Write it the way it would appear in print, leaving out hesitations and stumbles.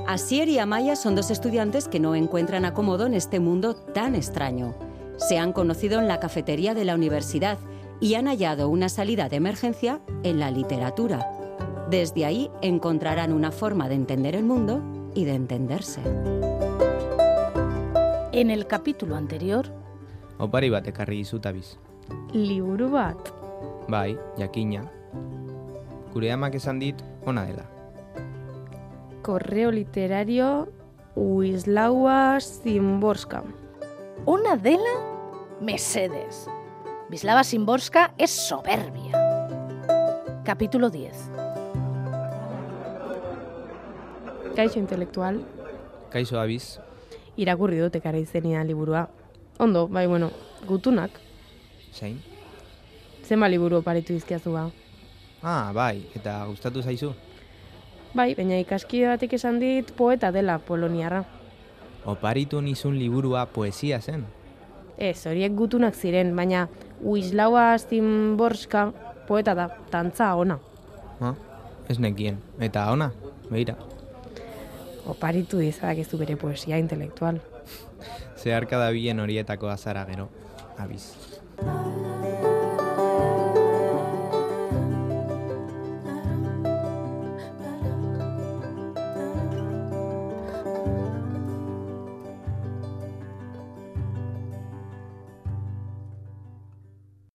Asier y Amaya son dos estudiantes que no encuentran acomodo en este mundo tan extraño. Se han conocido en la cafetería de la universidad y han hallado una salida de emergencia en la literatura. Desde ahí encontrarán una forma de entender el mundo y de entenderse. En el capítulo anterior... Opari bat ekarri dizut abiz. Liburu bat. Bai, jakina. Gure amak esan dit, ona dela. Correo literario Wisława Szymborska. Ona dela, mesedes. Wisława Szymborska es soberbia. Capítulo 10. Kaixo intelektual. Kaixo abiz. Irakurri dut ekarri izenia liburua. Ondo, bai, bueno, gutunak. Zein? Zenba liburu oparitu dizkiazua. Ah, bai, eta gustatu zaizu? Bai, baina ikaskide batek esan dit poeta dela poloniarra. Oparitu nizun liburua poesia zen. Ez, horiek gutunak ziren, baina Wisława Szymborska poeta da, tantza ona. Ah, ez nekien. Eta ona, beira. Oparitu dizadak ez du bere poesia intelektual. Zeharka da bilen horietako azara gero, abiz.